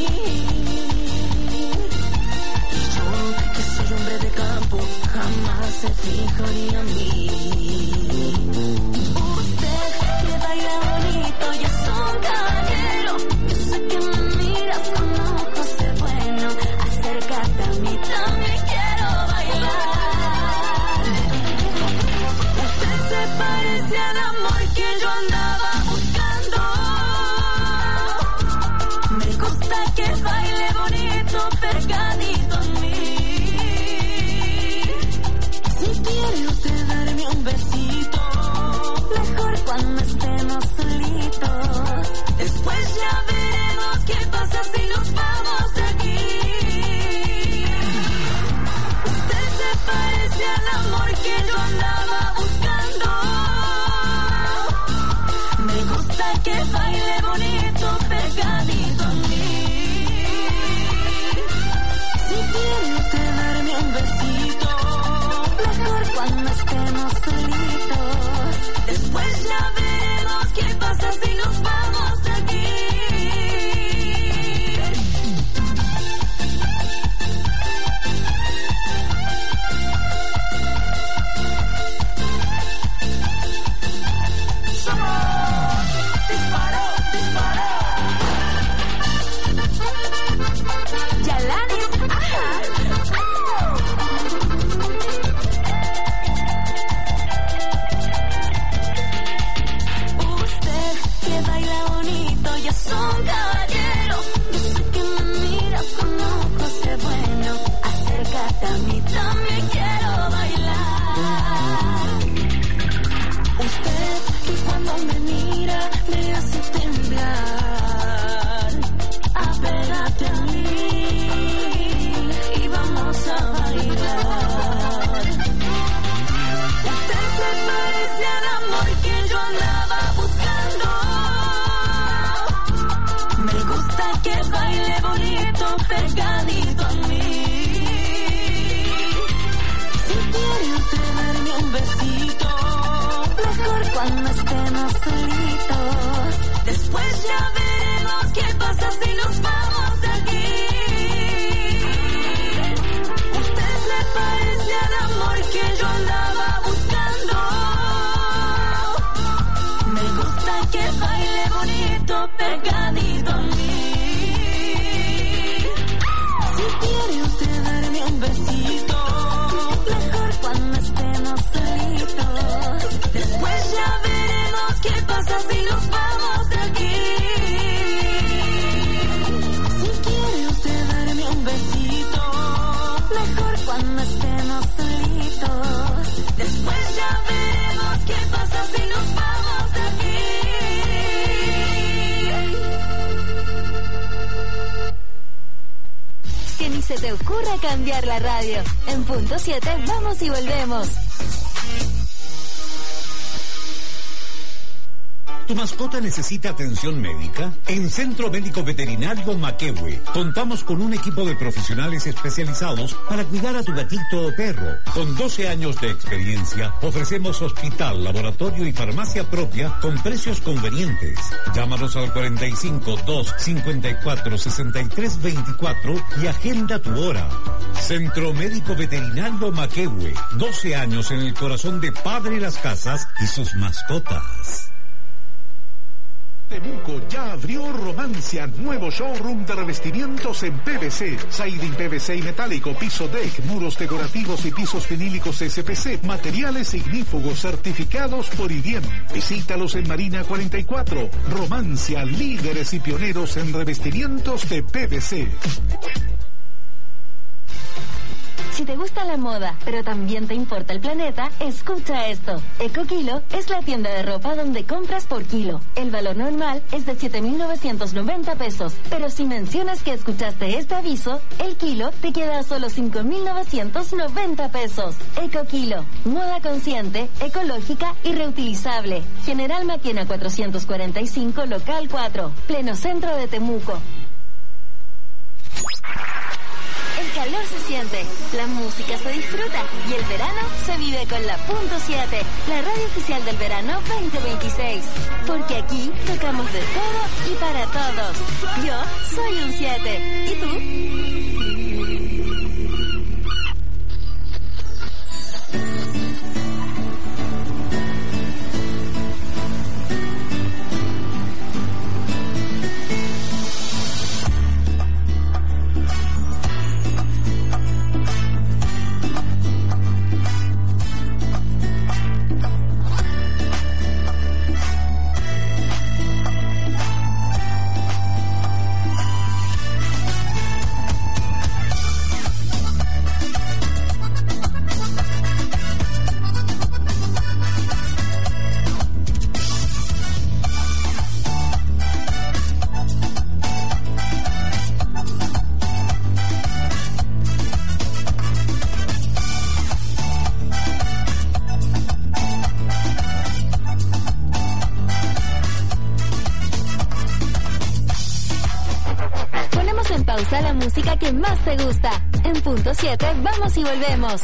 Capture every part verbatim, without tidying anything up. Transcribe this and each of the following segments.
Y yo, que soy hombre de campo, jamás se fijaría en mí. Usted que baila bonito y es un caballero, yo sé que me miras con ojos de bueno. Acércate a mí, también quiero bailar. Usted se parece al amor que yo andaba buscando. Me gusta que baile bonito, pegadito a mí. Si quiere usted darme un besito, mejor cuando estemos solitos. Después ya veremos qué pasa si nos vamos de aquí. Usted se parece al amor que yo andaba buscando. Me gusta que baile bonito, pegadito a mí. Si quiere usted darme un besito, mejor cuando estemos solitos. Después ya veremos qué pasa si nos vamos de aquí. Disparo, disparo. Yalanis, ajá. Usted que baila bonito y es un caballero, yo sé que me miras con ojos de bueno. Acércate a mí, también quiero bailar. Usted que cuando me mira me hace temblar. Apégate a mí y vamos a bailar. Usted se parece al amor que yo andaba buscando. Me gusta que baile bonito, pegadito a mí. Si quiere usted darme un besito, mejor cuando estemos solitos. Después ya veremos qué pasa si nos vamos de aquí. Usted se parece al amor que yo andaba buscando. Me gusta que baile bonito, pegadito a mí. Si quiere usted darme un besito, mejor cuando estemos solitos. Después ya veremos qué pasa si nos vamos de aquí. Si quiere usted darme un besito, mejor cuando estemos solitos. Después ya veremos qué pasa si nos vamos de aquí. Que ni se te ocurra cambiar la radio. En punto siete vamos y volvemos. ¿Tu mascota necesita atención médica? En Centro Médico Veterinario Maquehue contamos con un equipo de profesionales especializados para cuidar a tu gatito o perro. Con doce años de experiencia, ofrecemos hospital, laboratorio y farmacia propia con precios convenientes. Llámanos al cuarenta y cinco, dos cincuenta y cuatro, sesenta y tres veinticuatro y agenda tu hora. Centro Médico Veterinario Maquehue, doce años en el corazón de Padre Las Casas y sus mascotas. Temuco ya abrió Romancia, nuevo showroom de revestimientos en P V C, siding P V C y metálico, piso deck, muros decorativos y pisos vinílicos S P C, materiales ignífugos certificados por I D I E M. Visítalos en Marina cuarenta y cuatro. Romancia, líderes y pioneros en revestimientos de P V C. Si te gusta la moda, pero también te importa el planeta, escucha esto. EcoKilo es la tienda de ropa donde compras por kilo. El valor normal es de siete mil novecientos noventa pesos, pero si mencionas que escuchaste este aviso, el kilo te queda a solo cinco mil novecientos noventa pesos. EcoKilo, moda consciente, ecológica y reutilizable. General Maquena cuatrocientos cuarenta y cinco, local cuatro, pleno centro de Temuco. El calor se siente, la música se disfruta y el verano se vive con la punto siete, la radio oficial del verano veinte veintiséis. Porque aquí tocamos de todo y para todos. Yo soy un siete. ¿Y tú? La música que más te gusta. En punto siete, vamos y volvemos.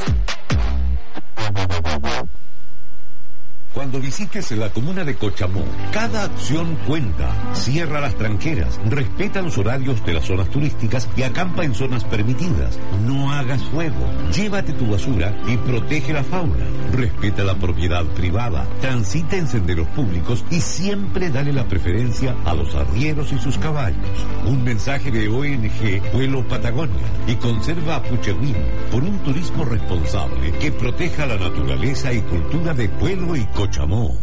Cuando visites la comuna de Cochamó, cada acción cuenta. Cierra las tranqueras, respeta los horarios de las zonas turísticas y acampa en zonas permitidas. No hagas fuego, llévate tu basura y protege la fauna. Respeta la propiedad privada, transita en senderos públicos y siempre dale la preferencia a los arrieros y sus caballos. Un mensaje de O N G Pueblo Patagonia y Conserva Apuchehuín por un turismo responsable que proteja la naturaleza y cultura de Pueblo y Cochamó. Cochamó.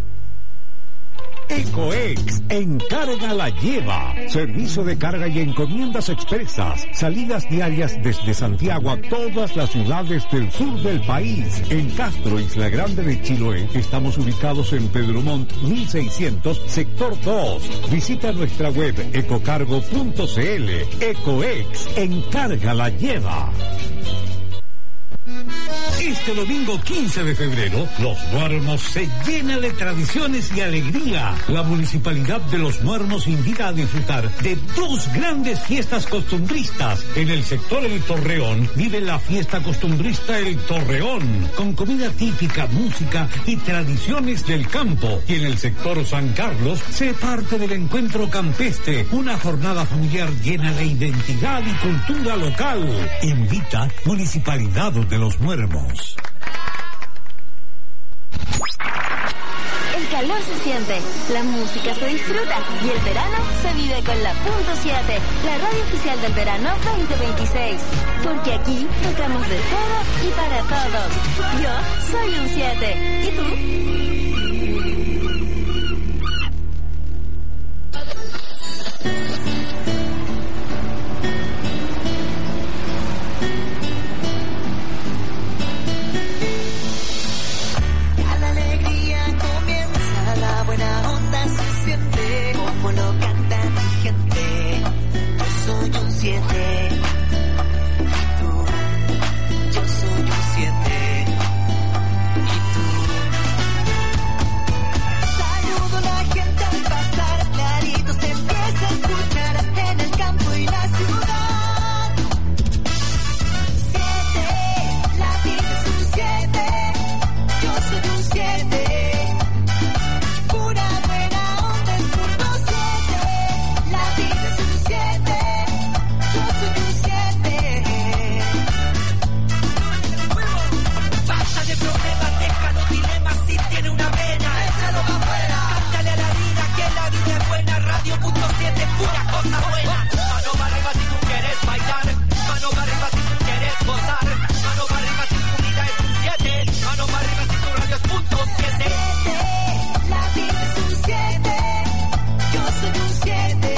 Ecoex, encarga la lleva. Servicio de carga y encomiendas expresas. Salidas diarias desde Santiago a todas las ciudades del sur del país. En Castro, Isla Grande de Chiloé, estamos ubicados en Pedro Montt mil seiscientos, sector dos. Visita nuestra web ecocargo punto c l. Ecoex, encarga la lleva. Este domingo quince de febrero, Los Muermos se llena de tradiciones y alegría. La Municipalidad de Los Muermos invita a disfrutar de dos grandes fiestas costumbristas. En el sector El Torreón vive la fiesta costumbrista El Torreón, con comida típica, música y tradiciones del campo. Y en el sector San Carlos se parte del encuentro campestre, una jornada familiar llena de identidad y cultura local. Invita Municipalidad de Los Muermos. El calor se siente, la música se disfruta y el verano se vive con la punto siete, la radio oficial del verano veinte veintiséis. Porque aquí tocamos de todo y para todos. Yo soy un siete. ¿Y tú? Como lo canta mi gente, yo soy un siete. Y tú, yo soy un siete. Y tú. Saludo a la gente al pasar, clarito se empieza a escuchar en el campo y la ciudad. Siete, la vida es un siete. Yo soy un siete. Pura cosa buena. Mano para arriba si tú quieres bailar. Mano para arriba si tú quieres gozar. Mano para arriba si tu vida es un siete. Mano para arriba si tu radio es punto siete. La vida es un siete. Yo soy un siete.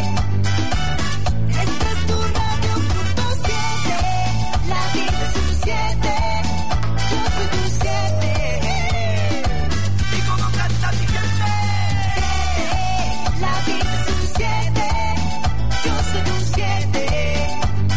Esta es tu radio punto siete. La vida es un siete. Yo soy un siete. Y como canta mi gente. La vida es un siete. Yo soy un siete.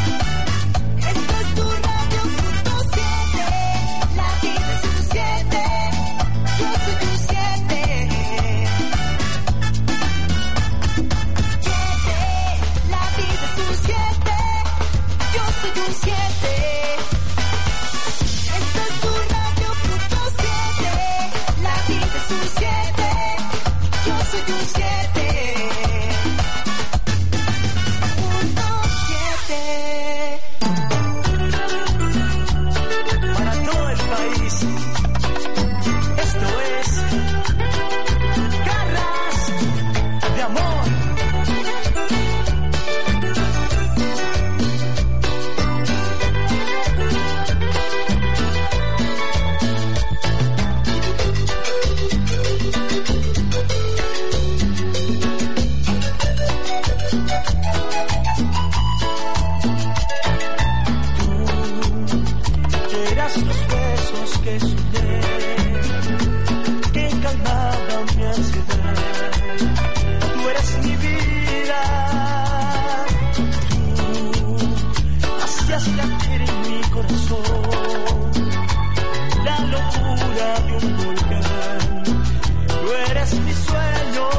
corazón, la locura de un volcán. Tú eres mi sueño,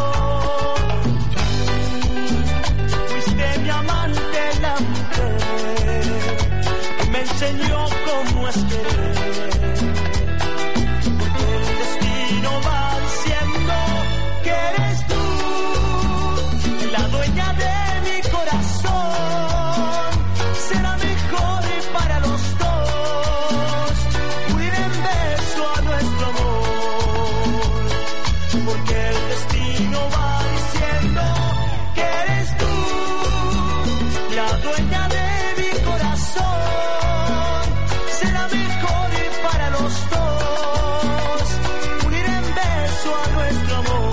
tú fuiste mi amante, la mujer que me enseñó cómo es querer. Porque el destino va diciendo que eres tú la dueña de mi corazón. Será mejor para los dos unir en beso a nuestro amor, porque el destino va diciendo que eres tú la dueña de mi corazón. Será mejor para los dos unir en beso a nuestro amor.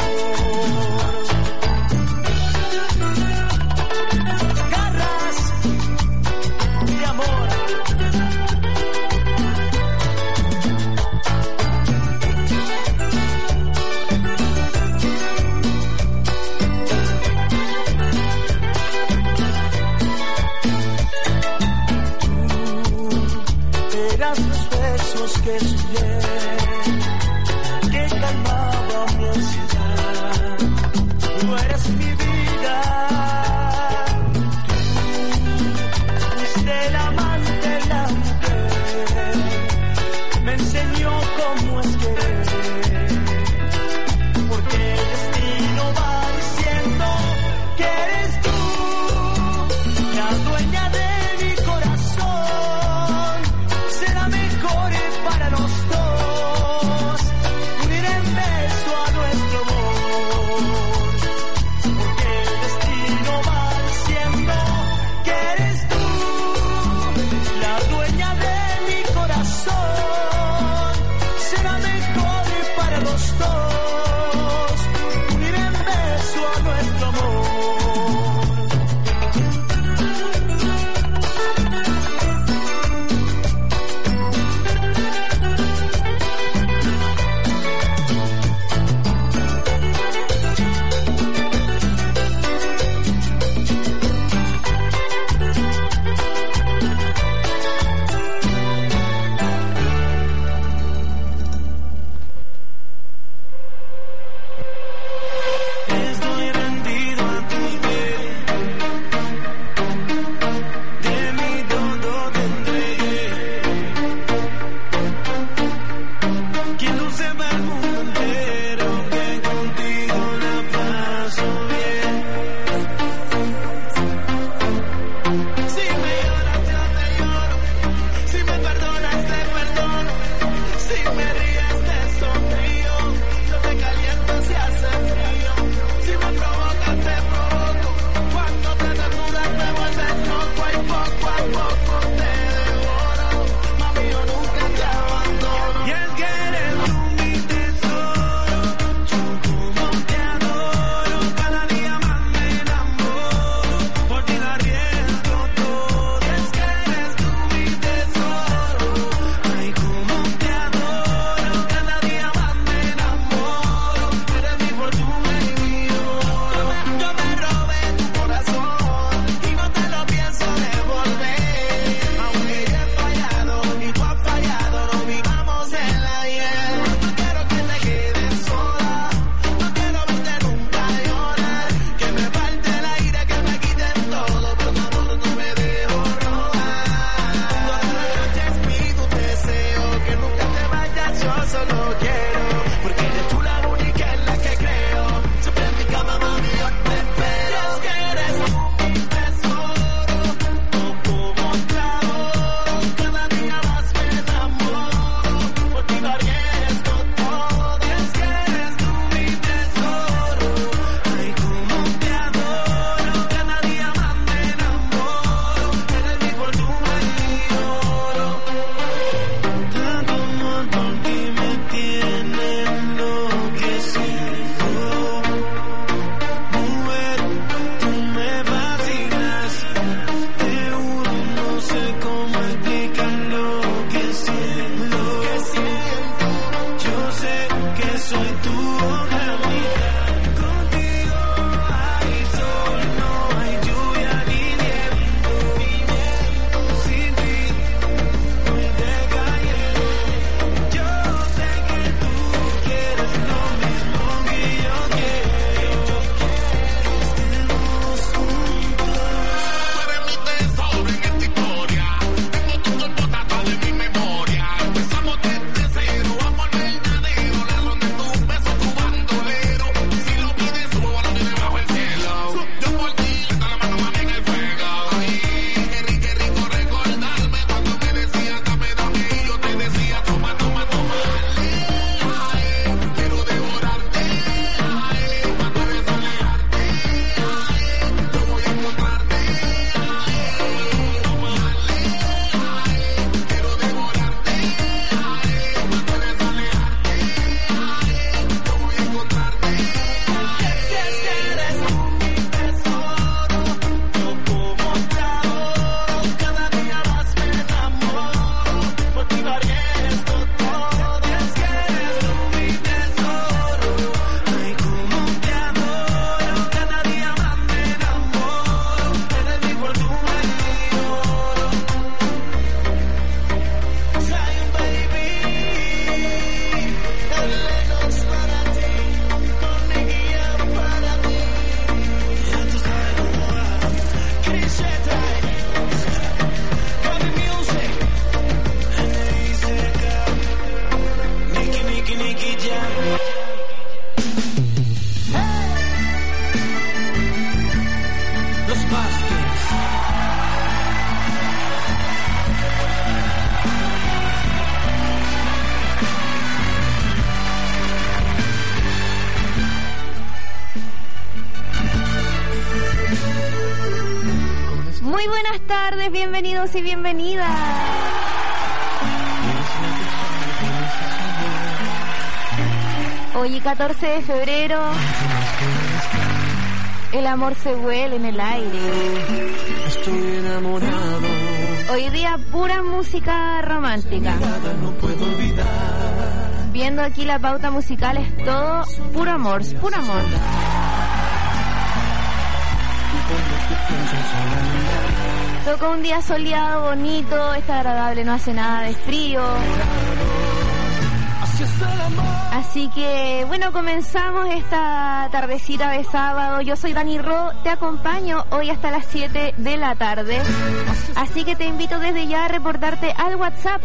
Que soñé, que calmaba mi ansiedad. Tú eres mi vida, tú fuiste el amante, la mujer me enseñó cómo es querer. Porque el destino va diciendo que eres tú la dueña de mi corazón. Será mejor para los dos Muy buenas tardes, bienvenidos y bienvenidas. Hoy catorce de febrero, el amor se huele en el aire. Estoy enamorado. Hoy día pura música romántica. No puedo olvidar. Viendo aquí la pauta musical es todo puro amor, puro amor. Toca un día soleado, bonito, está agradable, no hace nada de frío. Así que, bueno, comenzamos esta tardecita de sábado. Yo soy Dani Ro, te acompaño hoy hasta las siete de la tarde. Así que te invito desde ya a reportarte al WhatsApp.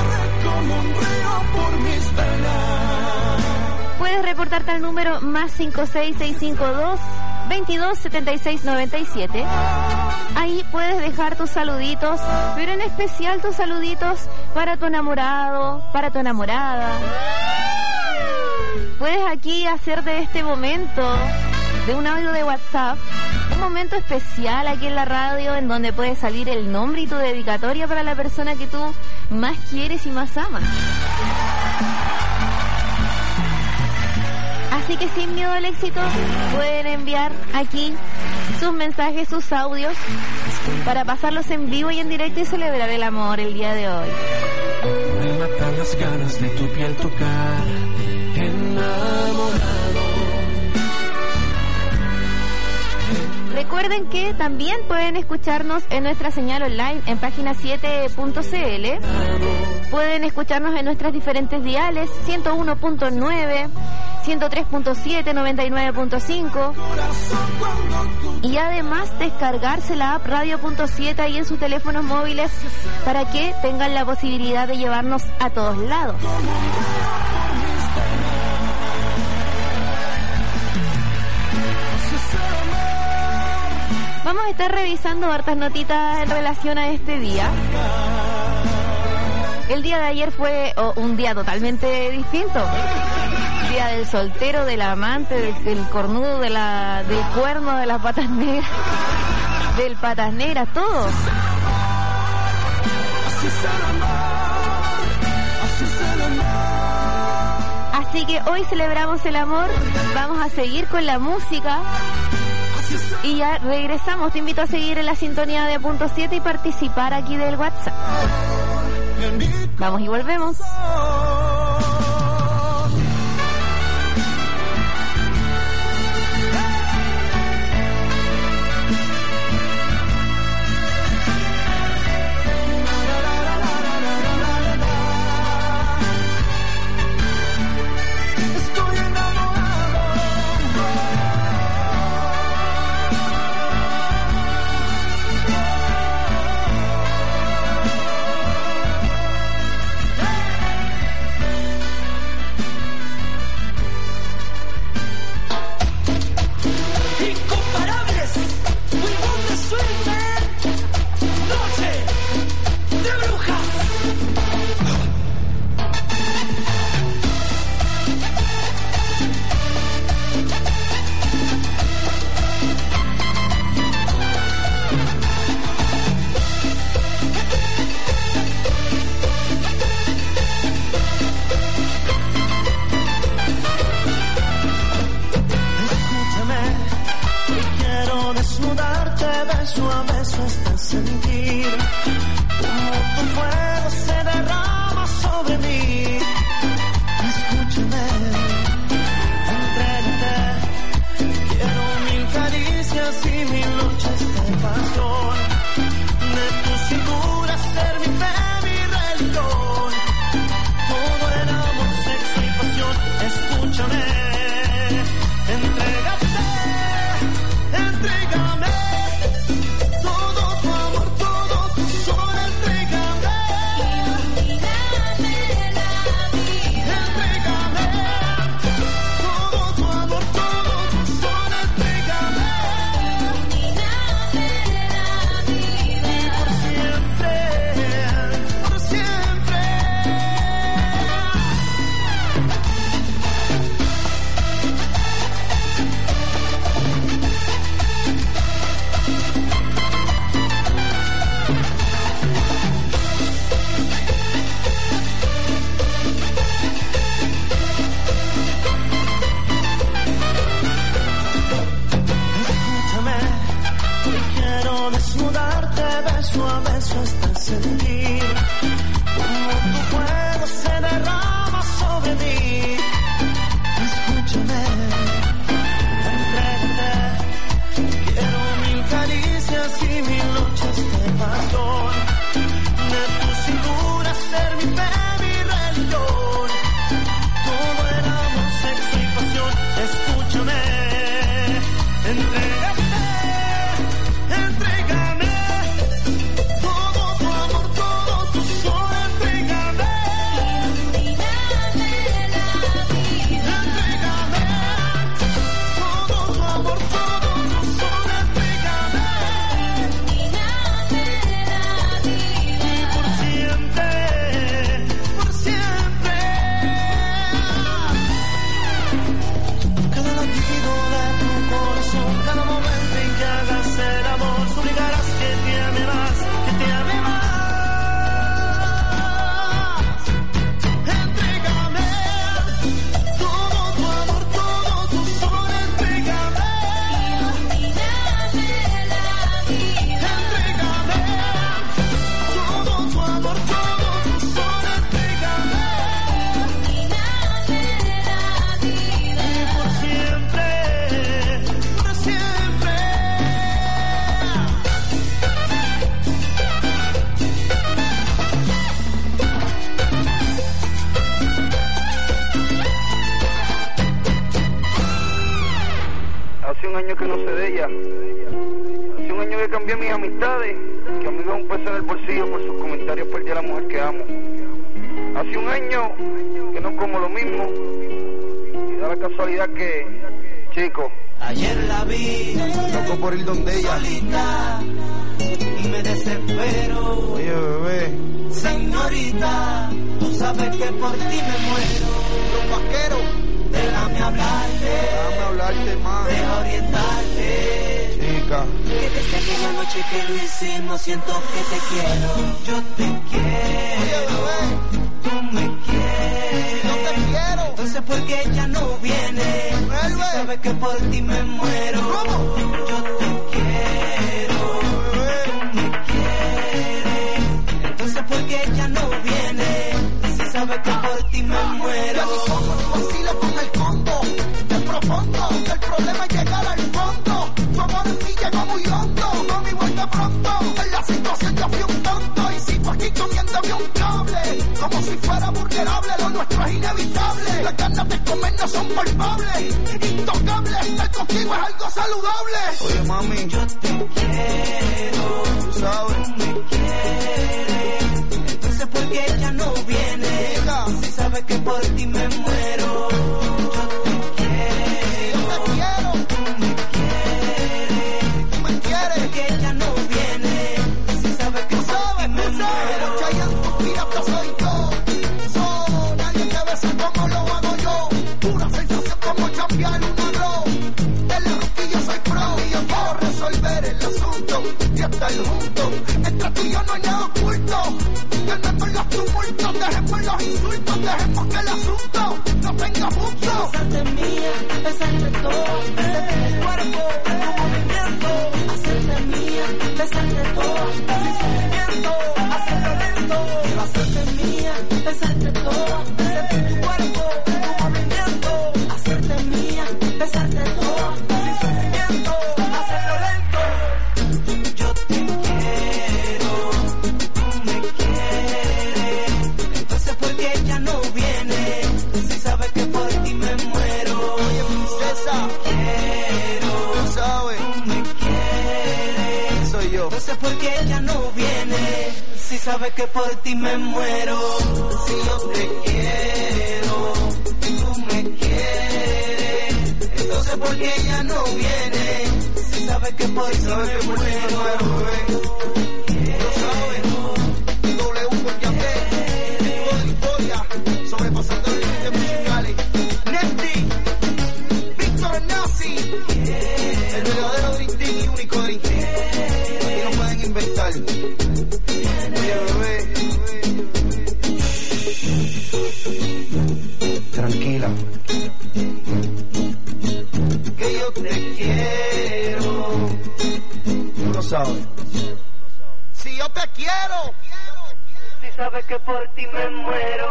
Puedes reportarte al número más cinco seis seis cinco dos, veintidós setenta y seis noventa y siete. Ahí puedes dejar tus saluditos, pero en especial tus saluditos para tu enamorado, para tu enamorada. Puedes aquí hacer de este momento, de un audio de WhatsApp, un momento especial aquí en la radio en donde puede salir el nombre y tu dedicatoria para la persona que tú más quieres y más amas. Así que sin miedo al éxito pueden enviar aquí sus mensajes, sus audios para pasarlos en vivo y en directo y celebrar el amor el día de hoy. Me matan las ganas de tu piel tocar, enamorado. Recuerden que también pueden escucharnos en nuestra señal online en página siete punto c l. Pueden escucharnos en nuestras diferentes diales, ciento uno punto nueve, ciento tres punto siete, noventa y nueve punto cinco. Y además descargarse la app radio punto siete ahí en sus teléfonos móviles para que tengan la posibilidad de llevarnos a todos lados. Vamos a estar revisando hartas notitas en relación a este día. El día de ayer fue oh, un día totalmente distinto. Día del soltero, del amante, del, del cornudo, de la, del cuerno, de las patas negras, del patas negras, todo. Así que hoy celebramos el amor, vamos a seguir con la música. Y ya regresamos, te invito a seguir en la sintonía de Punto siete y participar aquí del WhatsApp. Vamos y volvemos. Entrégate, entrégame. beso a beso hasta sentir como tu fuego se derrama sobre mí. Escúchame, entrégate, quiero mil caricias y mil noches de pasión. De tu cintura ser mi fe, mi religión. Todo el amor, sexo y pasión. Escúchame, entrégate. Que no sé de ella. Hace un año que cambié mis amistades, que a mí me da un peso en el bolsillo por sus comentarios, perdí a la mujer que amo. Hace un año que no como lo mismo, y da la casualidad que, chico, ayer la vi, loco por ir donde ella, solita, y me desespero. Oye, bebé, señorita, tú sabes que por ti me muero. Los vaqueros, déjame hablarte, déjame hablarte más, deja orientarte, chica, que desde aquella noche que lo hicimos siento que te quiero. Yo te quiero, oye, tú me quieres, no te quiero. Entonces ¿por qué ella no viene? Vuelve. Si sabes que por ti me muero. ¿Cómo? Yo te quiero, tú me quieres. Entonces ¿por qué ella no viene? Si sabes que por ti me muero. Ya ni como ni vacilo con el combo, te propongo que el problema es llegar al fondo. Tu amor en mí llegó muy hondo, mami vuelve pronto. En la situación yo fui un tonto y sigo aquí comiéndome un cable, como si fuera vulnerable, lo nuestro es inevitable. Las ganas de comer no son palpables, intocables, estar contigo es algo saludable. Oye mami, yo te quiero, tú sabes, tú me quieres. Entonces ¿por qué ella no viene? Mira. Si sabes que por ti me muero. Yo te quiero, yo te quiero, tú me quieres. tú me quieres. ¿Por qué ella no viene? Si sabes que por ti me muero. Chayanne, pirata soy yo. So, nadie te besa como lo hago yo. Pura sensación como champear un agro. En la rosquilla soy pro y yo puedo resolver el asunto y estar juntos. Entre tú y yo no hay nada oculto. Calmemos los tumultos, dejemos los insultos, dejemos que el asunto no tenga punto. Besarte mía, besarte todo, besarte el cuerpo, el movimiento. Hacerte mía, besarte todo, sin sufrimiento, hacerlo lento. Quiero hacerte mía, besarte todo, besarte tu cuerpo, tu movimiento. Hacerte mía, besarte todo, sin sufrimiento, hacerlo lento. Yo te quiero, tú me quieres. Entonces ¿por qué ella no viene? Si sabes que por ti me muero. Oye, princesa, Quiero, tú sabes, tú me quieres. soy yo. Entonces ¿por qué ella no viene? Si sabes que por ti me muero. Si yo te quiero, tú me quieres. Entonces ¿por qué ella no viene? Si sabes que por ti Sabes que me por ti me muero, muero. bebé. Lo sabes, W con Yandel, tipo de historia, sobrepasando los límites musicales. Nefty, Víctor Nazi, el verdadero Dream Team y único Dream Team. Aquí no pueden inventar. Oye, bebé, tranquila, que yo te quiero. Tú lo sabes. Si y yo te quiero. Si sabes que por ti me muero.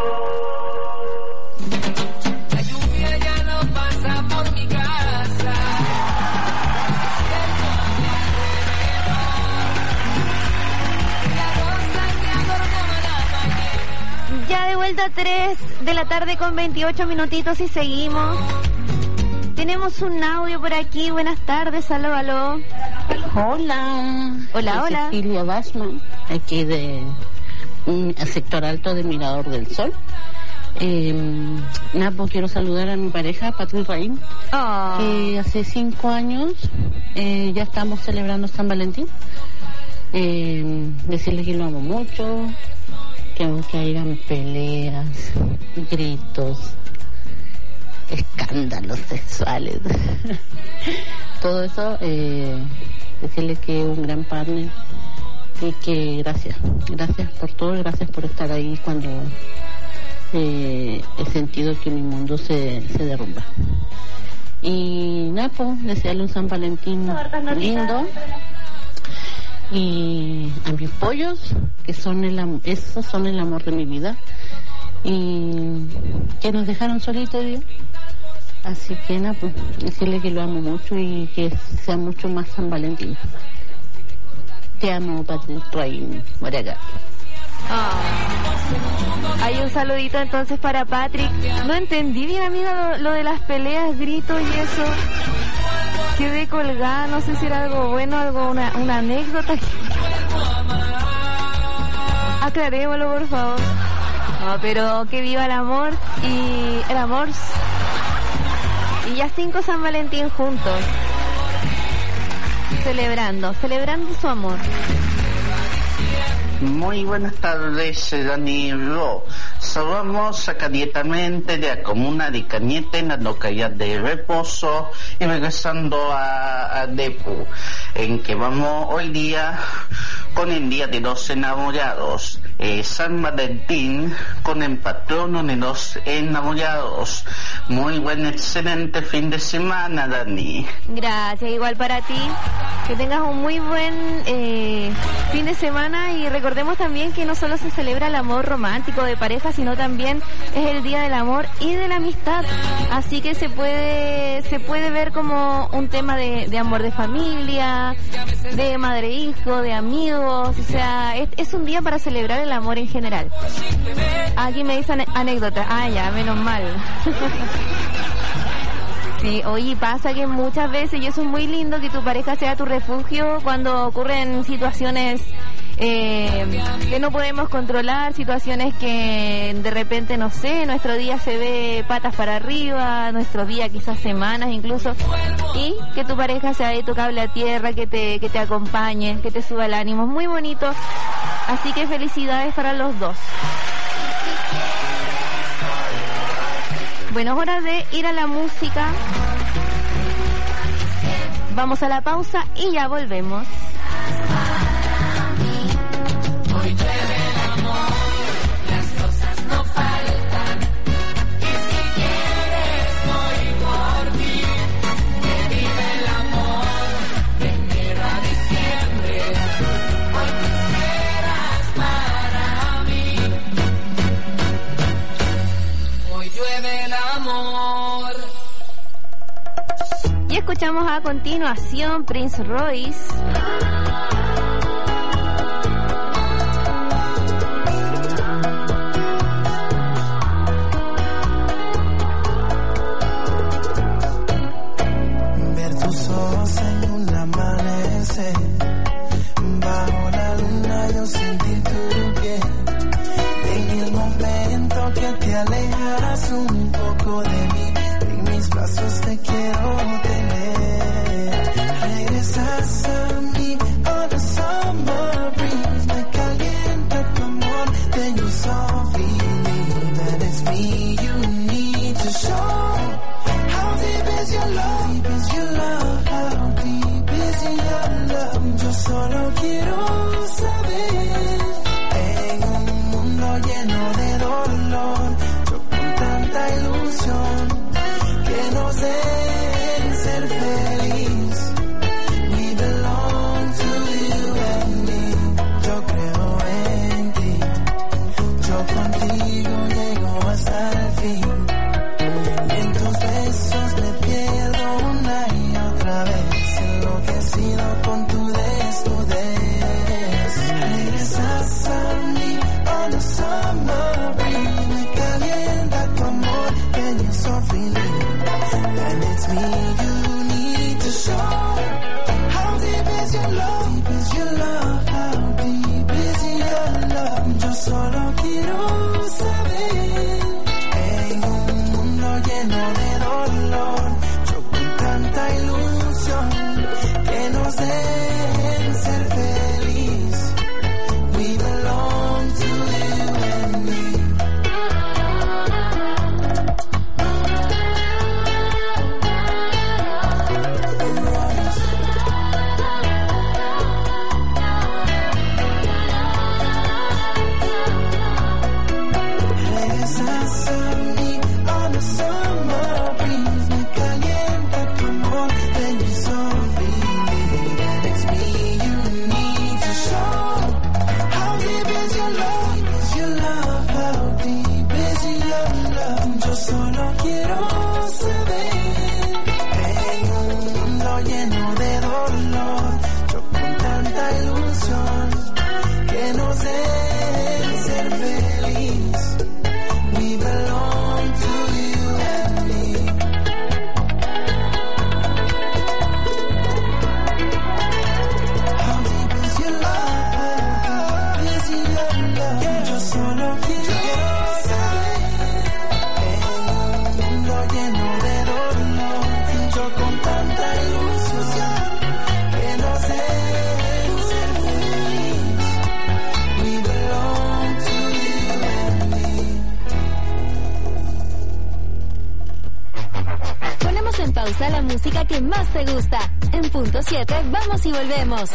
La lluvia ya no pasa por mi casa. Ya de vuelta a tres de la tarde con veintiocho minutitos y seguimos. Tenemos un audio por aquí. Buenas tardes, aló, aló. Hola. Hola, Soy hola. Cecilia Basman, aquí de un sector alto de Mirador del Sol. Eh, nada, pues quiero saludar a mi pareja, Patrick Raín, Oh. que hace cinco años eh, ya estamos celebrando San Valentín. Eh, decirle que lo amo mucho, que aunque hayan peleas, gritos, escándalos sexuales, todo eso, eh, decirle que es un gran partner y que gracias, gracias por todo, gracias por estar ahí cuando eh, he sentido que mi mundo se, se derrumba. Y nada, pues, desearle un San Valentín lindo. Y a mis pollos, que son el am- esos son el amor de mi vida, y que nos dejaron solitos, Dios. Así que nada, pues, decirle que lo amo mucho y que sea mucho más San Valentín. Te amo, Patrick Rain, Moraga. Oh. Hay un saludito entonces para Patrick. No entendí bien, amiga, lo, lo de las peleas, gritos y eso. Quedé colgada, no sé si era algo bueno, algo una, una anécdota. Aclarémoslo, por favor. No, pero que viva el amor y el amor. Y ya cinco San Valentín juntos. Celebrando, celebrando su amor. Muy buenas tardes, Danilo. Saludamos acá directamente de la comuna de Cañete, en la localidad de Reposo, y regresando a, a Depu, en que vamos hoy día con el Día de los Enamorados, eh, San Valentín, con el patrono de los enamorados. Muy buen, excelente fin de semana, Dani. Gracias, igual para ti. Que tengas un muy buen eh, fin de semana, y recordemos también que no solo se celebra el amor romántico de pareja, sino también es el Día del Amor y de la Amistad. Así que se puede se puede ver como un tema de, de amor de familia, de madre-hijo, de amigos. O sea, es, es un día para celebrar el amor en general. Aquí me dicen anécdotas. Ah, ya, menos mal. Sí, oye, pasa que muchas veces, y eso es muy lindo, que tu pareja sea tu refugio cuando ocurren situaciones eh, que no podemos controlar, situaciones que de repente, no sé, nuestro día se ve patas para arriba, nuestro día quizás semanas incluso, y que tu pareja sea de tu cable a tierra, que te, que te acompañe, que te suba el ánimo. Es muy bonito, así que felicidades para los dos. Bueno, es hora de ir a la música. Vamos a la pausa y ya volvemos. Hoy llueve el amor, las cosas no faltan. Y si quieres voy por ti, que vive el amor, de enero a diciembre. Hoy tú serás para mí. Hoy llueve el amor. Y escuchamos a continuación Prince Royce. Ver tus ojos en un amanecer, bajo la luna yo sentir tu piel, en el momento que te alejas un poco de mí, en mis brazos te quiero tener, regresas a mí, oh the summer breeze, me calienta tu amor, then you softly leave, and it's me you need to show. How deep is your love? Deep is your love? How deep is your love? Yo solo quiero saber. En un mundo lleno de dolor, yo con tanta ilusión, que nos den ser summer breeze. Me calienta tu amor, and you're so feeling. And it's me you need to show. How deep is your love? Deep is your love? How deep is your love? Yo solo quiero saber. En un mundo lleno de dolor, yo con tanta ilusión, que nos dejen ser feliz. We belong to you and me. Regresas a mí on a summer breeze. Me calienta tu amor, and you're so feeling. And it's me you need to show. How deep is your love? Deep is your love? How deep is your love? Yo solo quiero saber. En un mundo lleno de dolor, yo con tanta ilusión, que nos dejen ser feliz. We belong to you and me. How deep is your love? How deep is your love? Yo solo quiero saber. En un mundo lleno de dolor, yo con tanta ilusión, que no sé ser feliz. We belong to you and me. Ponemos en pausa la música que más te gusta. En punto siete, vamos y volvemos.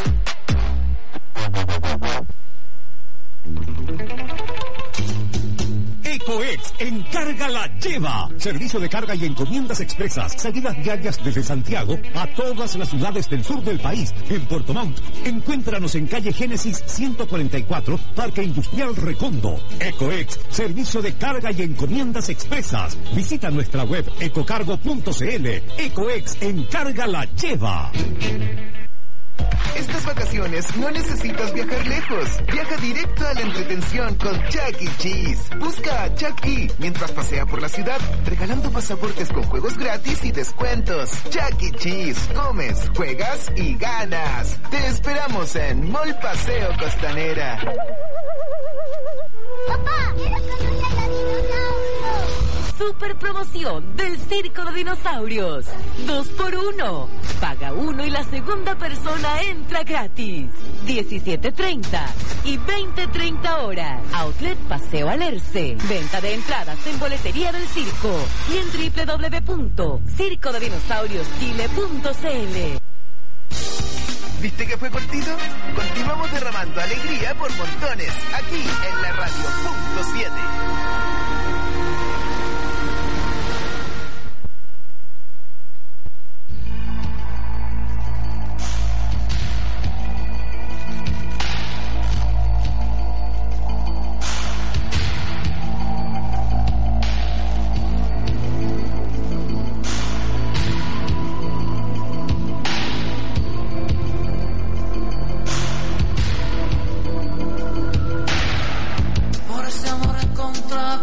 EcoEx Encarga la Lleva. Servicio de carga y encomiendas expresas. Salidas diarias desde Santiago a todas las ciudades del sur del país. En Puerto Montt, encuéntranos en calle Génesis ciento cuarenta y cuatro, Parque Industrial Recondo. EcoEx, servicio de carga y encomiendas expresas. Visita nuestra web ecocargo punto cl. EcoEx Encarga la Lleva. Estas vacaciones no necesitas viajar lejos. Viaja directo a la entretención con Chuck E. Cheese. Busca a Chuck E. mientras pasea por la ciudad, regalando pasaportes con juegos gratis y descuentos. Chuck E. Cheese. Comes, juegas y ganas. Te esperamos en Mall Paseo Costanera. Papá, quiero conocer a dinosaurios. Super promoción del Circo de Dinosaurios. Dos por uno. Paga uno y la segunda persona entra gratis. diecisiete treinta y veinte treinta horas. Outlet Paseo Alerce. Venta de entradas en boletería del circo y en doble u doble u doble u punto circo de dinosaurios chile punto c l. ¿Viste que fue cortito? Continuamos derramando alegría por montones aquí en la radio punto siete. Por ese amor encontrado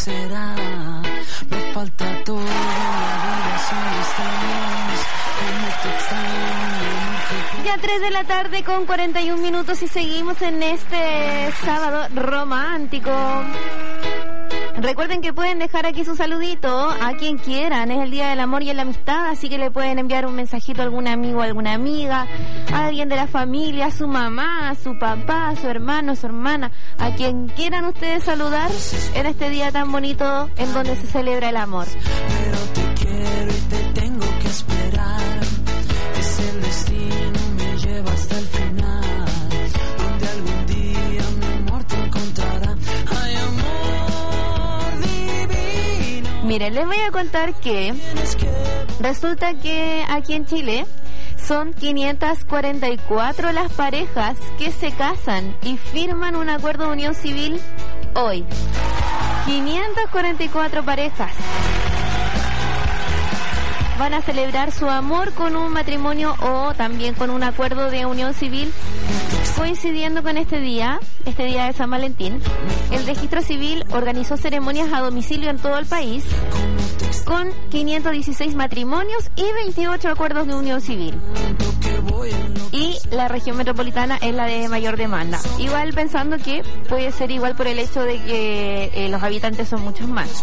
será? Me falta todo, la vida solo estamos. Como te extraño. Ya tres de la tarde con cuarenta y un minutos y seguimos en este sábado romántico. Recuerden que pueden dejar aquí su saludito a quien quieran. Es el Día del Amor y la Amistad, así que le pueden enviar un mensajito a algún amigo, a alguna amiga, a alguien de la familia, a su mamá, a su papá, a su hermano, a su hermana, a quien quieran ustedes saludar en este día tan bonito en donde se celebra el amor. Pero te quiero y te tengo que esperar. Es el destino, me lleva hasta el final, donde algún día mi amor te encontrará. Ay, amor divino. Miren, les voy a contar que resulta que aquí en Chile son quinientas cuarenta y cuatro las parejas que se casan y firman un acuerdo de unión civil hoy. quinientas cuarenta y cuatro parejas van a celebrar su amor con un matrimonio o también con un acuerdo de unión civil. Coincidiendo con este día, este día de San Valentín, el registro civil organizó ceremonias a domicilio en todo el país con quinientos dieciséis matrimonios y veintiocho acuerdos de unión civil. Y la región metropolitana es la de mayor demanda. Igual pensando que puede ser igual por el hecho de que eh, los habitantes son muchos más.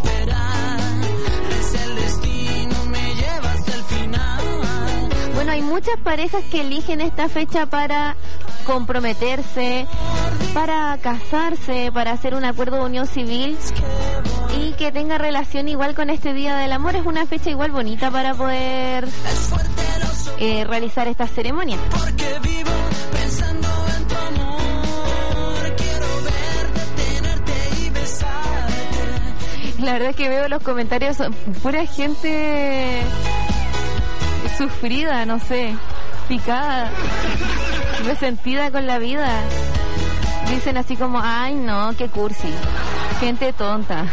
Bueno, hay muchas parejas que eligen esta fecha para comprometerse, para casarse, para hacer un acuerdo de unión civil y que tenga relación igual con este Día del Amor. Es una fecha igual bonita para poder eh, realizar esta ceremonia. Porque vivo pensando en tu amor, quiero verte, tenerte y besarte. La verdad es que veo los comentarios, son pura gente sufrida, no sé, picada, resentida con la vida. Dicen así como, ay no, qué cursi, gente tonta.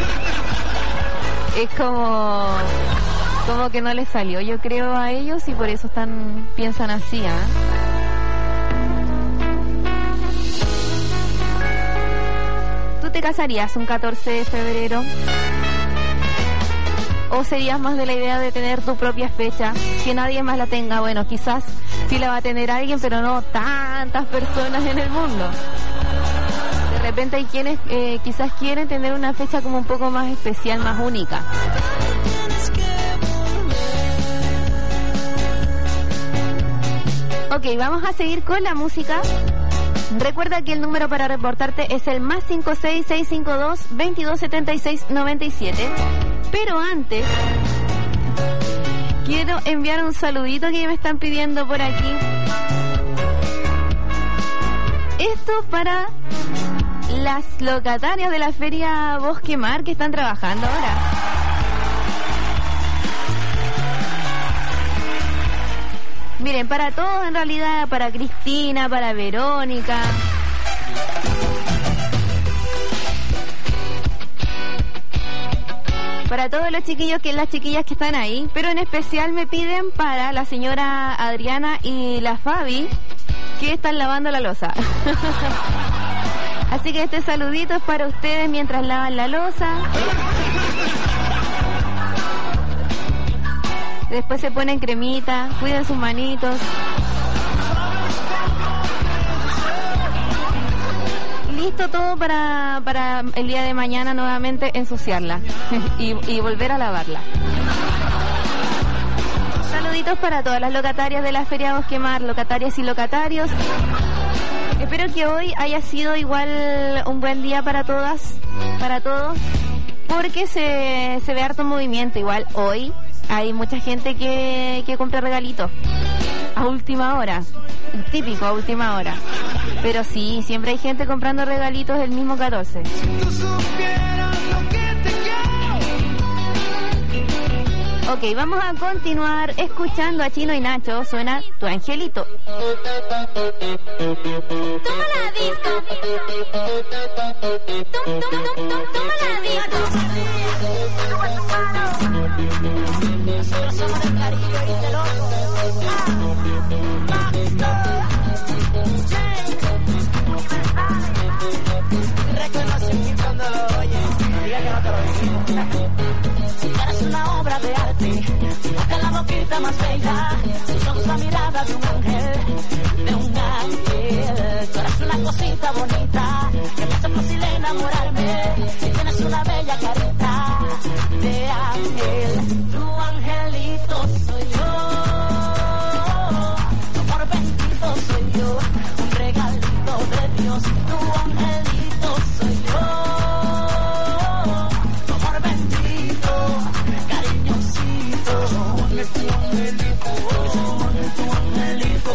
Es como como que no les salió, yo creo, a ellos, y por eso están piensan así, ¿ah? ¿eh? ¿Tú te casarías un catorce de febrero? ¿O serías más de la idea de tener tu propia fecha, que nadie más la tenga? Bueno, quizás sí la va a tener alguien, pero no tantas personas en el mundo. De repente hay quienes eh, quizás quieren tener una fecha como un poco más especial, más única. Ok, vamos a seguir con la música. Recuerda que el número para reportarte es el más cinco seis seis cinco dos, veintidós setenta y seis noventa y siete. Pero antes, quiero enviar un saludito que me están pidiendo por aquí. Esto para las locatarias de la Feria Bosque Mar que están trabajando ahora. Miren, para todos en realidad, para Cristina, para Verónica. Para todos los chiquillos, que las chiquillas que están ahí, pero en especial me piden para la señora Adriana y la Fabi, que están lavando la loza. Así que este saludito es para ustedes mientras lavan la loza. Después se ponen cremita, cuiden sus manitos. Listo todo para, para el día de mañana nuevamente ensuciarla y, y volver a lavarla. Saluditos para todas las locatarias de la Feria Bosque Mar, locatarias y locatarios. Espero que hoy haya sido igual un buen día para todas, para todos, porque se, se ve harto movimiento. Igual hoy hay mucha gente que, que compra regalitos a última hora, típico a última hora. Pero sí, siempre hay gente comprando regalitos el mismo catorce. Ok, vamos a continuar escuchando a Chino y Nacho. Suena Tu Angelito. Toma la disco. Toma, toma, toma, toma la disco. Nosotros somos del Caribe y del loco. Reconocimiento cuando lo oye. Diga que no te lo decimos. Si tú eres una obra de arte, toca la boquita más bella, tus ojos la mirada de un ángel, de un ángel. Tú eres una cosita bonita, que me hace fácil enamorarme, y tienes una bella carita de ángel. Tu angelito soy yo, tu amor bendito soy yo, un regalito de Dios. Tu angelito soy yo, tu amor bendito, cariñosito. Es tu angelito, es tu angelito, tu angelito,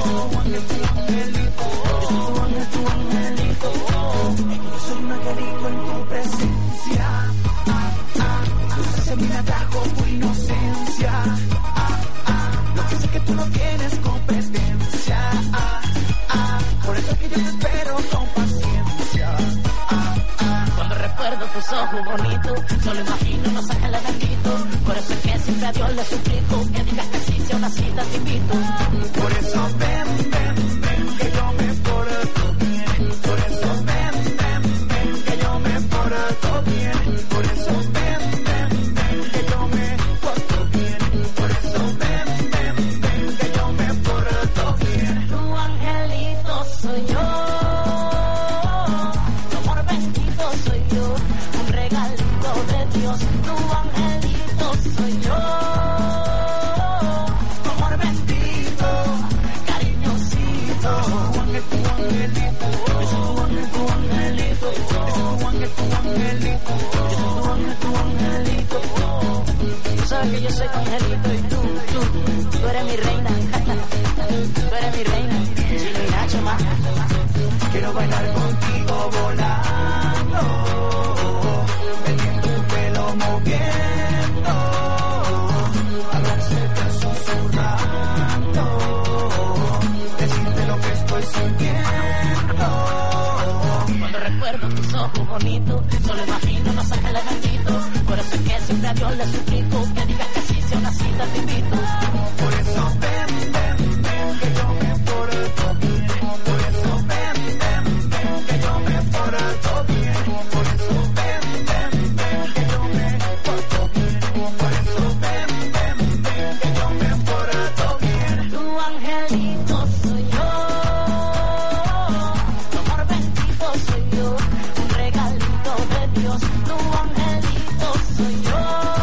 es tu angelito. Soy un angelito en tu presencia. Ah, ah, se me atrajo tu inocencia. Ah, ah, lo que sé que tú no tienes competencia. Ah, ah, por eso que yo te espero con paciencia. Ah, ah, cuando recuerdo tus ojos bonitos, solo imagino los ángeles benditos. Por eso es que siempre a Dios le suplico que digas que sí, sea una cita te invito. Por eso ven, ven, ven, que yo me porto bien. Por eso ven, ven, ven, que yo me porto bien. Por eso ven, ven, ven, que yo me porto bien. Por eso ven, ven, ven, que yo me porto bien. Tu angelito soy yo, tu amor bendito soy yo, un regalito de Dios. Tu angelito soy yo, tu amor bendito, cariñosito. Es tu angelito, es tu ángel, tu angelito, es tu ángel, tu angelito, es tu ángel, tu angelito. Tú sabes que yo soy tu angelito y tú, tú, tú eres mi reina, tú eres mi reina, Chino y Nacho más. Quiero bailar contigo volando, metiendo tu pelo moviendo, hablar cerca susurrando, decirte lo que estoy sintiendo. Cuando recuerdo tus ojos bonitos, solo imagino los ángeles benditos. Por eso es que siempre a Dios le suplico que digas que sí, sea una cita te invito. Por eso ven, ven, ven, que yo me porto bien. Por eso ven, ven, ven, que yo me porto bien. Por eso ven, ven, ven, que yo me porto bien. Por eso ven, ven, ven, que yo me porto bien. Tu angelito soy yo, tu amor bendito soy yo, un regalito de Dios. Tu angelito soy yo,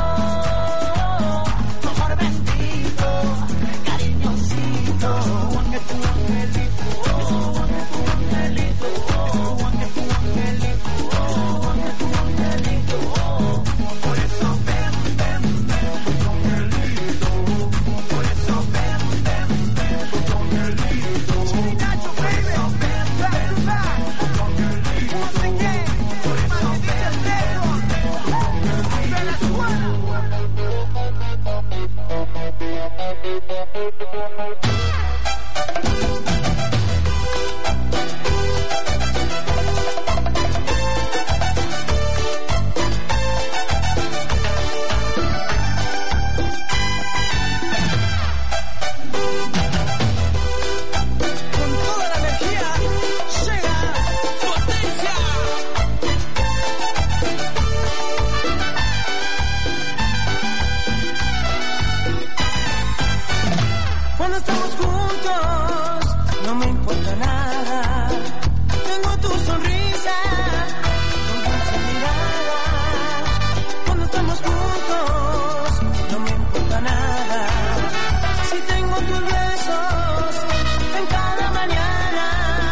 tu amor bendito, cariñosito. Es tu angelito, es tu angelito, es tu angelito, es tu angelito. Por eso ven, ven, ven, tu angelito. Por eso ven, ven, ven, tu angelito. Por eso ven, ven, ven, tu angelito. Once again, por eso ven, ven, Venezuela. Con toda la energía llega potencia. Cuando estamos juntos, no me importa nada. Tengo tu sonrisa, tu dulce mirada. Cuando estamos juntos, no me importa nada. Si tengo tus besos en cada mañana.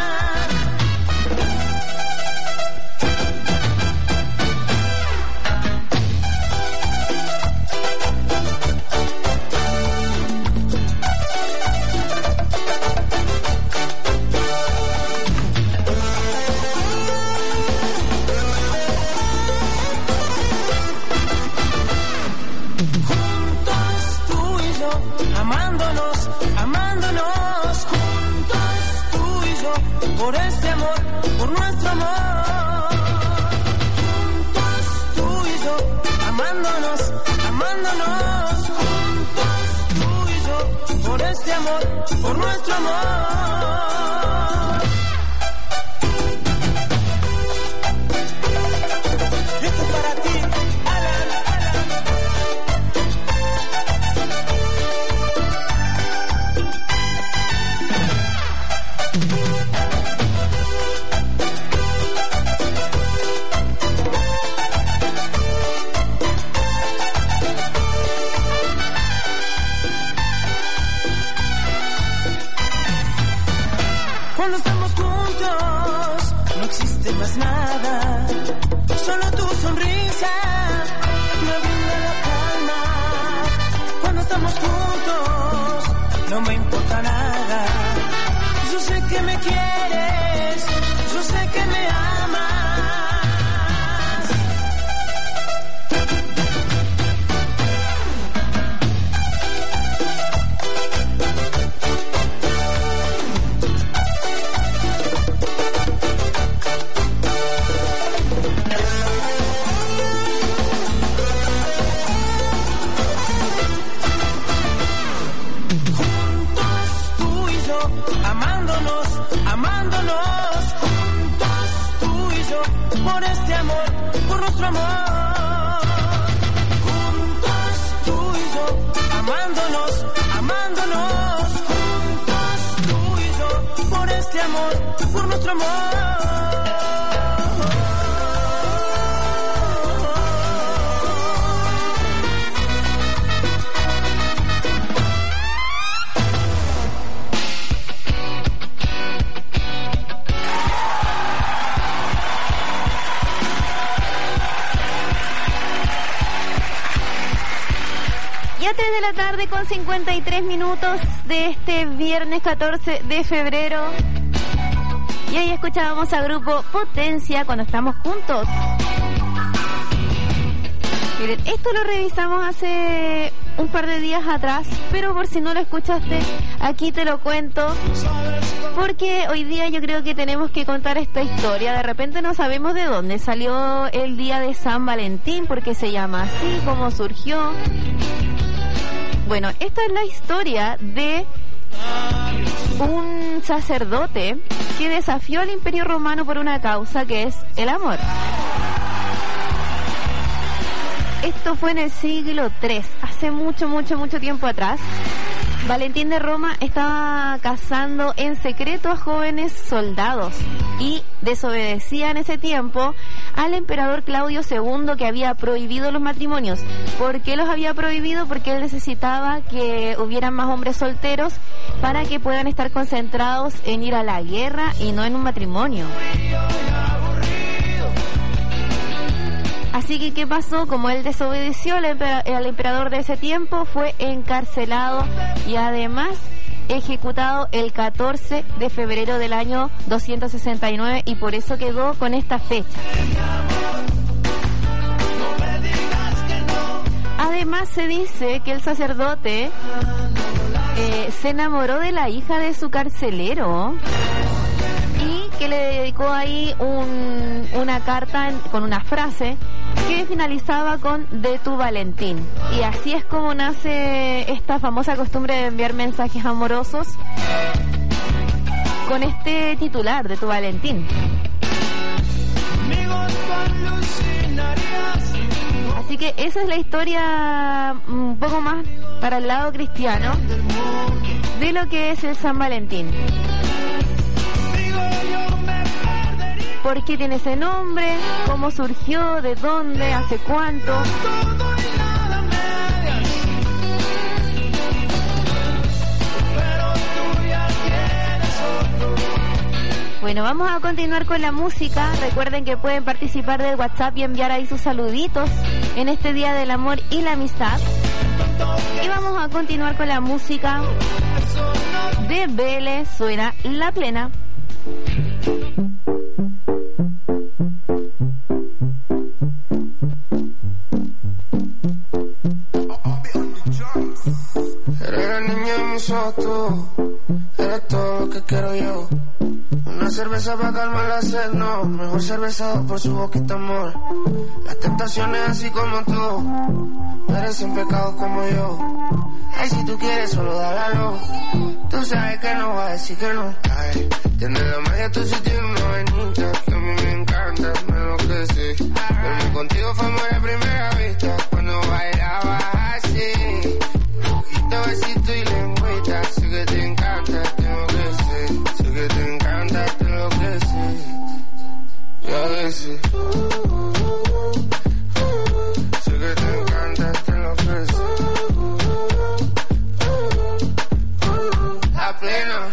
Juntos tú y yo, amándonos, amándonos. Juntos tú y yo, por este amor, por nuestro amor. Juntos tú y yo, amándonos, amándonos. Juntos tú y yo, por este amor, por nuestro amor. Esto es para no me importa nada. Yo sé que me quieres, yo sé que me amas. Amándonos, amándonos, juntos tú y yo, por este amor, por nuestro amor. Juntos tú y yo, amándonos, amándonos, juntos tú y yo, por este amor, por nuestro amor. tres de la tarde con cincuenta y tres minutos de este viernes catorce de febrero. Y ahí escuchábamos a Grupo Potencia, Cuando Estamos Juntos. Miren, esto lo revisamos hace un par de días atrás, pero por si no lo escuchaste, aquí te lo cuento, porque hoy día yo creo que tenemos que contar esta historia. De repente no sabemos de dónde salió el día de San Valentín, porque se llama así, cómo surgió. Bueno, esta es la historia de un sacerdote que desafió al Imperio Romano por una causa que es el amor. Esto fue en el siglo tres, hace mucho, mucho, mucho tiempo atrás. Valentín de Roma estaba cazando en secreto a jóvenes soldados y desobedecía en ese tiempo al emperador Claudio segundo, que había prohibido los matrimonios. ¿Por qué los había prohibido? Porque él necesitaba que hubieran más hombres solteros para que puedan estar concentrados en ir a la guerra y no en un matrimonio. Así que, ¿qué pasó? Como él desobedeció al, emper- al emperador de ese tiempo, fue encarcelado y además ejecutado el catorce de febrero del año doscientos sesenta y nueve, y por eso quedó con esta fecha. Además se dice que el sacerdote eh, se enamoró de la hija de su carcelero y que le dedicó ahí un, una carta en, con una frase que finalizaba con "de tu Valentín". Y así es como nace esta famosa costumbre de enviar mensajes amorosos con este titular, "de tu Valentín". Así que esa es la historia un poco más para el lado cristiano de lo que es el San Valentín. ¿Por qué tiene ese nombre? ¿Cómo surgió? ¿De dónde? ¿Hace cuánto? Bueno, vamos a continuar con la música. Recuerden que pueden participar del WhatsApp y enviar ahí sus saluditos en este Día del Amor y la Amistad. Y vamos a continuar con la música de Vélez. Suena La Plena. Eres la niña de mis ojos, eres todo lo que quiero yo. Una cerveza para calmar la sed, no. Mejor cervezado por su boquita, amor. Las tentaciones así como tú merecen pecados como yo. Ay, si tú quieres solo dale a lo. Tú sabes que no vas a decir que no. Ay, tienes la magia, tú sí tienes una vainita que a mí me encanta, me enloquece. Verme contigo fue amor a primera vista, cuando bailabas así. Poquito besito y lengüita, sé que te encanta, tengo que ser. Sé que te encanta, tengo que ser. Y a veces sé que te encanta, tengo que ser. La Plena.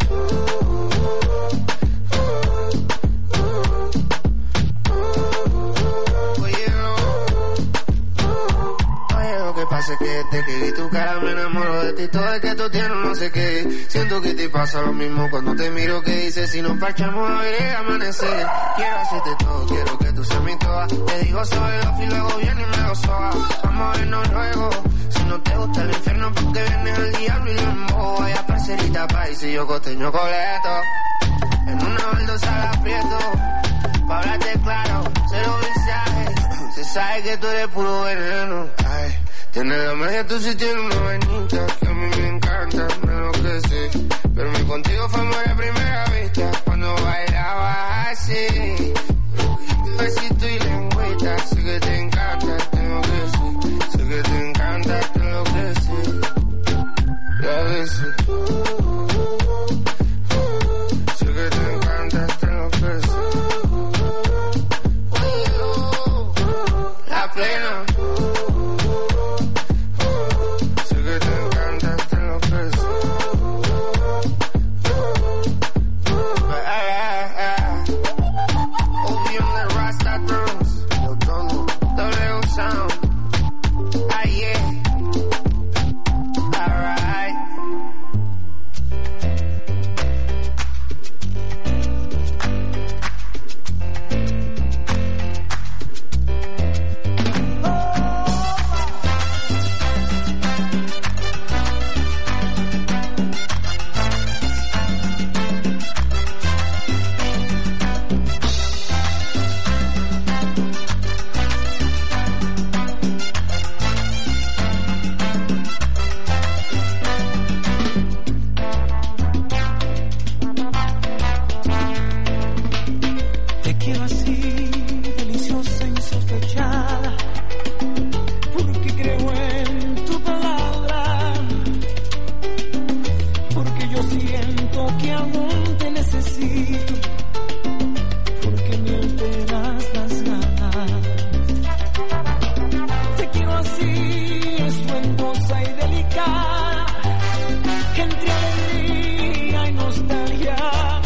ti todo es que tú tienes no sé qué. Siento que te pasa lo mismo cuando te miro, que dices si nos parchamos a ver el amanecer. Quiero hacerte todo, quiero que tú seas mi toa. Te digo soy off y luego viene y me lo soba. Vamos a vernos luego. Si no te gusta el infierno porque vienes al diablo y lo embobo. Vaya parcerita país y yo costeño coleto. En una baldosa la aprieto. Pa' hablarte claro, cero mensajes. Se sabe que tú eres puro veneno. Ay, tienes la magia, tú sí tienes una vainita que a mí me encanta, me enloquece. Pero mi contigo fue amor a primera vista cuando bailabas así. Besito y lengüita, sé que te encanta, tengo que sí. Sé que te encanta, te enloquece. Y a veces sé que te encanta, te enloquece. La plena. Sé que te encanta, te enloquece. Obi on the Rasta drums. W sound. Ah yeah. Alright. Te quiero así, deliciosa, insospechada, porque creo en tu palabra, porque yo siento que aún te necesito, porque me alteras las ganas. Te quiero así, espuentosa y delicada, entre alegría y nostalgia.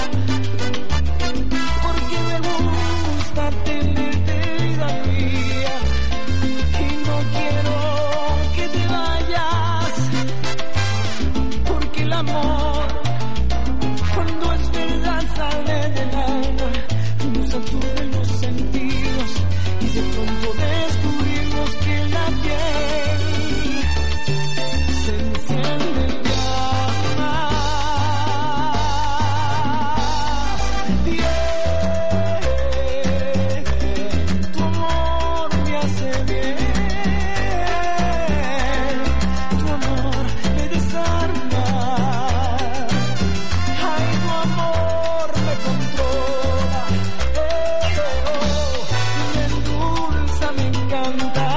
Tenerte vida mía y no quiero que te vayas, porque el amor cuando es verdad sale del alma, nos absorbe los sentidos y de pronto descubrimos que la piel se enciende en llamas. Yeah. Canta